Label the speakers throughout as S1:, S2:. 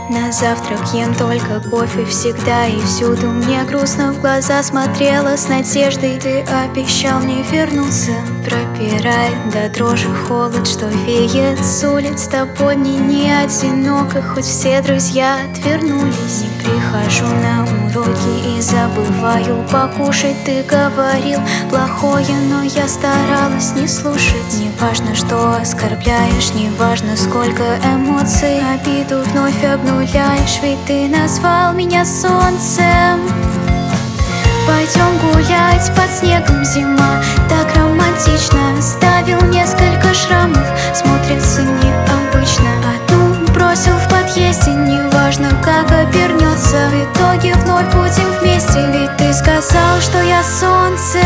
S1: На завтрак ем только кофе всегда и всюду. Мне грустно в глаза смотрела с надеждой. Ты обещал мне вернуться. Пропирает до дрожи холод, что веет с улиц. С тобой мне не одиноко, хоть все друзья отвернулись. Не прихожу на уроки и забываю покушать. Ты говорил плохое, но я старалась не слушать. Не важно, что оскорбляешь, не важно, сколько эмоций. Обиду вновь обнуляешь, ведь ты назвал меня солнцем. Пойдем гулять под снегом, зима так романтично. Оставил несколько шрамов, смотрится необычно. Одну бросил в подъезде, неважно, как обернется. В итоге вновь будем вместе, ведь ты сказал, что я солнце.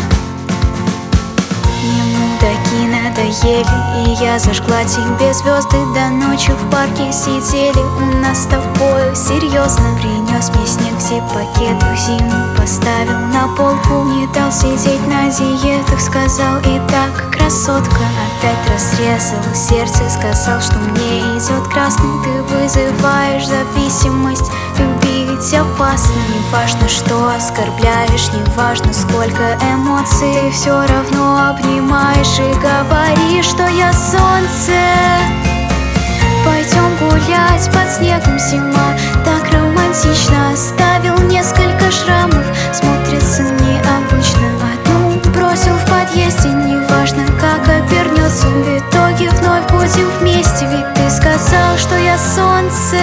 S1: Мне мудаки надоели, и я зажгла тебе звезды. До ночи в парке сидели, у нас с тобою серьезно. Принес мне снег, все пакеты в зиму поставил на полку. Не дал сидеть на диетах, сказал: итак, красотка. Опять разрезал сердце, сказал, что мне идет красный. Ты вызываешь зависимость, любить опасно. Не важно, что оскорбляешь, не важно, сколько эмоций. Ты все равно обнимаешь и говоришь, что я солнце. Пойдем гулять под снегом, зима так романтично. Оставил несколько шрамов, смотрится необычно. Одну бросил в подъезде, неважно, как обернется. В итоге вновь будем вместе, ведь ты сказал, что я солнце.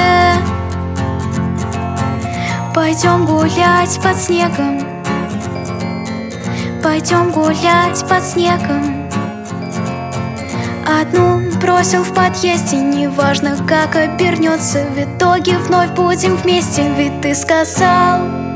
S1: Пойдем гулять под снегом. Пойдем гулять под снегом. Одну бросил в подъезде, неважно, как обернется. В итоге вновь будем вместе, ведь ты сказал.